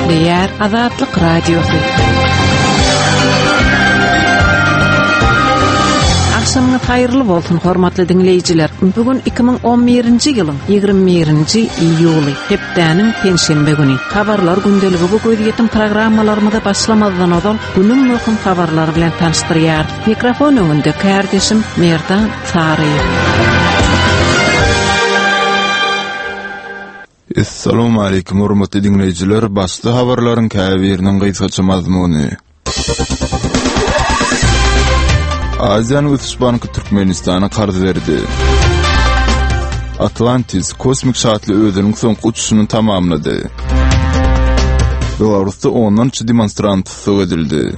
Şähriýär Azatlyk Radiosu. Akşamınız hayırlı bolsun hormatly dinleýijiler. Bugün 2011-nji ýylyň 21-nji iýuly, hepdäniň penşembe güni. Habarlar gündeligi bu göýdýetim programmalarymyza başlamazdan ozal günüň möhüm habarlary bilen tanıştyrýar. Mikrofon öňünde kärdeşim Merdan Saryýew. Assalamu alaykum hormatly dinleýijiler. Başly habarlaryň käbiriniň gysgaça mazmuny. Aziýanyň Ötüş Banky Türkmenistana qarz berdi. Atlantis kosmik şatly özüniň soňky uçuşyny tamamlady. Belarusda 10-njy demonstrant sög edildi.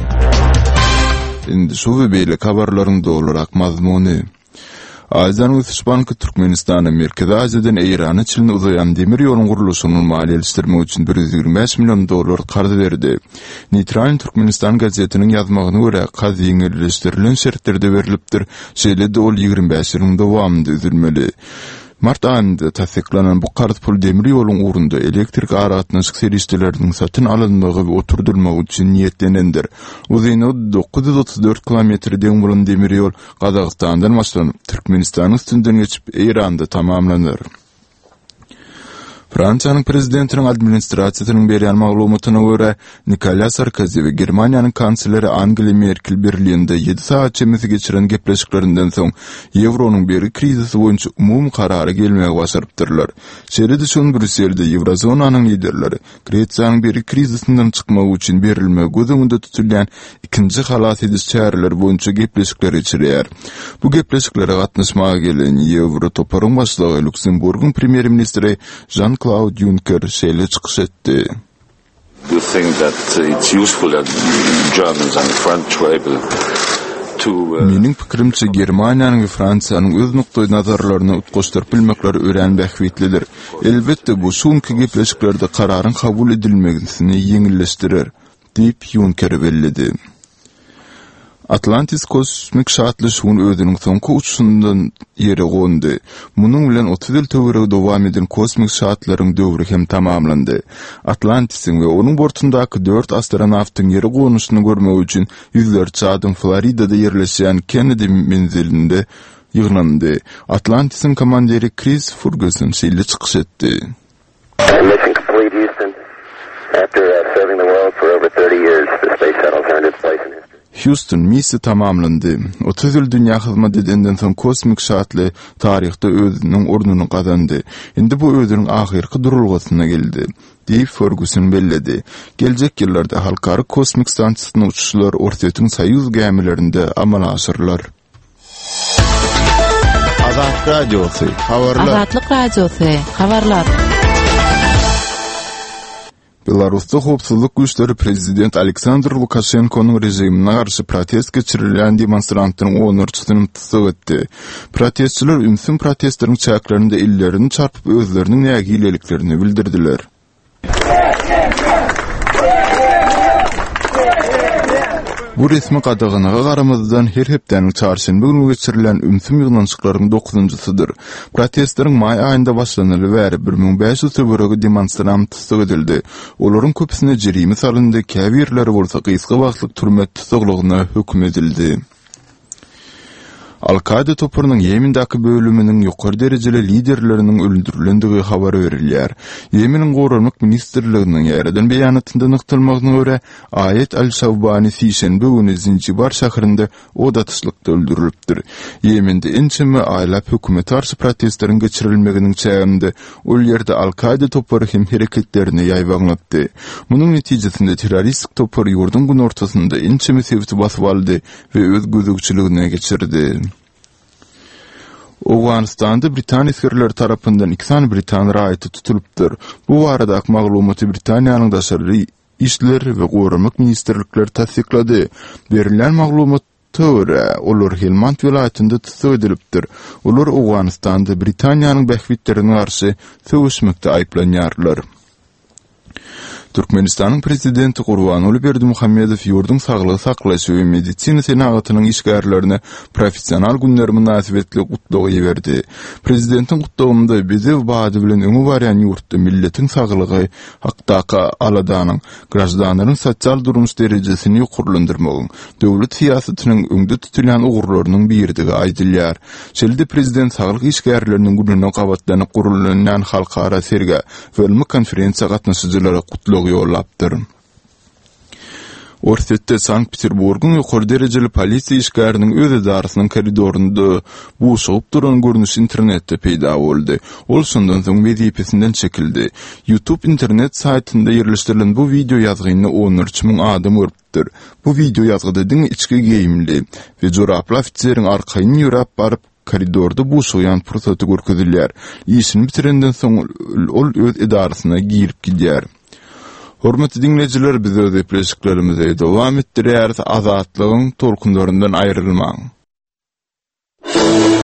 Indi şu we beýle habarlaryň dolarak mazmuny. Aziýanyň Ötüş Banky Türkmenistana Merkezi Aziýadan Eýrana çylyny uzayan demir ýolunyň gurulşyny maliýeleşdirmek üçin $125 milyon qarz berdi. Neytral Türkmenistan gazetiniň ýazmagyna görä, qarz ýeňilleşdirilen şertlerde berilipdir. Şeýle-de ol 25 ýylyň dowamında üzülmeli. Mart ayında tasdiklanan bu qarz pul demir ýolunyň urunda elektrik aragatnaşyk serişdeleriniň satyn alynmagy we oturdurulmagy üçin niýetlenendir. Uzyny 934 kilometrden bolan demir ýol Gazagstandan başlanyp Türkmenistanyň üstünden geçip Eýranda tamamlanýar. Fransiýanyň prezidentiniň administrasiýasynyň berýän maglumatyna görä, Nicolas Sarkozy we Germaniýanyň kansleri Angela Merkel Berlinde 7 saat çemesi geçiren gepleşiklerinden soň Ýewronyň beri krizisi boýunça umum karara gelmegi başarypdyrlar. Şeýle-de şol Brüsselde Ýewrozonanyň liderleri Gresiýanyň beri krizisinden çykmagy üçin berilmegi gözüňde tutulýan ikinji halas ediş çäreleri boýunça gepleşikler geçirýär. Bu gepleşiklere gatnaşmaga gelen Ýewrotoparyň başlygy Lüksemburgyň premier ministri Jean-Claude Juncker şeýle çykyş etdi. You think that it's useful that Germans and French were able to Meniň pikirimçe Germaniýanyň we Fransiýanyň öz nukta nazarlaryny utgaşdyryp bilmekleri öýrenmek wetlidir. Elbetde bu şonky gepleşiklerde kararyň kabul edilmegini ýeňilleşdirer, diýip Juncker bellidi. Atlantis kosmik şatly şuň özüniň soňky uçuşyndan ýere gondy. Munyň bilen 30 ýyl töwereg dowam eden kosmik şatlaryň döwri hem tamamlandy. Atlantisin we onuň bortundaky 4 astronawtyň ýere gonuşyny görmek üçin ýüzlerçe adam Floridada ýerleşýän Kennedy menzilinde ýyglandy. Atlantisin komandiri Chris Ferguson şeýle çykyş etdi. Mission complete, Houston. After serving the world for over 30 years, the space shuttle earned its place in history. Houston misi tamamlandy. 30 ýyl dünýä hyzmat edenden soň kosmik şatly taryhda özüniň ornuny gazandy. Indi bu özüniň ahyrky durulgasyna geldi, diýip Ferguson belledi. Geljek ýyllarda halkary kosmik stansiýasyna uçuşlar Ortaýyň Soýuz gemilerinde amal aşyrlar. Azatlyk Radiosu, habarlar. Azatlyk Radiosu, habarlar. Belarusda hopsuzlyk güýçleri prezident Aleksandr Lukashenkonyň rejimine garşy protest geçirilen demonstrantyň onurçysyny tutsak etdi. Protestçiler ümsün protestleriň çäklerinde illerini çarpyp özleriniň nägileliklerini bildirdiler. Bu resmi qadağanaga garamazdan her hepdäniň çarşembe günü geçirilen ümsüm ýyglanşyklaryň 9-njysydyr. Protestleriň may aýynda başlanyly bäri 1500 töweregi demonstrant tutsak edildi. Olaryň köpüsine jerime salyndy, käbirleri bolsa gysga wagtlyk türme tutuklygyna hökm edildi. Al-Qaida topurynyň Ýemendäki bölüminiň ýokary derejeli liderleriniň öldürilendigi habary berilýär. Ýemeniň Gorunluk ministrliginiň ýerden beýanatynda nykdylmagyna görä, Ayet al-Şawbani şeýşembe güni Zinjibar şäherinde od atışlykda öldürilipdir. Ýemende ençeme aýlap hökümet garşy protestleriň geçirilmeginiň çäginde ol ýerde Al-Qaida topary hem hereketlerini ýaýbaňlatdy. Munyň netijesinde terroristik topar ýurdun gün ortasynda ençeme sebäp basyp aldy we öz gözegçiligine geçirdi. Awganistanda Britaniýa askerleri tarapyndan 2 sany Britan raýaty tutulupdyr. Bu arada maglumaty Britaniýanyň daşary işler we gorunluk ministrlikleri tasdiklady. Berilen maglumat töre olur Helmand vilayetinde tutsak edilipdir. Olar Awganistanda Britaniýanyň bähwitlerine garşy söwüşmekde aýplanýarlar. Türkmenistanyň prezidenti Gurbanuly Berdimuhammedow ýurdun saglygy saklaýşy we medisina senagatynyň işgärlerine professional günler münasibetli gutlagy berdi. Prezidentiň gutlagynda bizi bady bilen öňe barýan ýurtda milletiň saglygy hakdaky aladanyň grajdanylaryň sosial durmuş derejesini ýokurlandyrmagyň, döwlet siýasatynyň öňde tutulan ugurlarynyň birdigi aýdylýar. Şeýle prezident saglyk işgärleriniň gününe gabatlanyp gurulan halkara serge bölme konferensiýa gatnaşyjylara gutlagy ýollapdyr. Orsetde Sankt-Peterburgyň ýokary derejeli polisiýa işgäriniň öz idarasynyň koridorunda buşup duran görnüş internetde peýda boldy. Ol şondan soň wezipesinden çekildi. YouTube internet saytynda ýerleşdirilen bu video ýazgyny 13.000 adam görüpdir. Bu video ýazgyda diň içki geyimli we joraply ofiseriň arkaýyny ýörüp baryp koridorda buşuyan pursatı görkezilýär. İşini bitirenden soň ol öz idarasyna girip gidýär. Hormatly dinleyijiler, biz öz epleklerimize dowam etdirýär, azatlygyň torkunlaryndan aýrylmaň.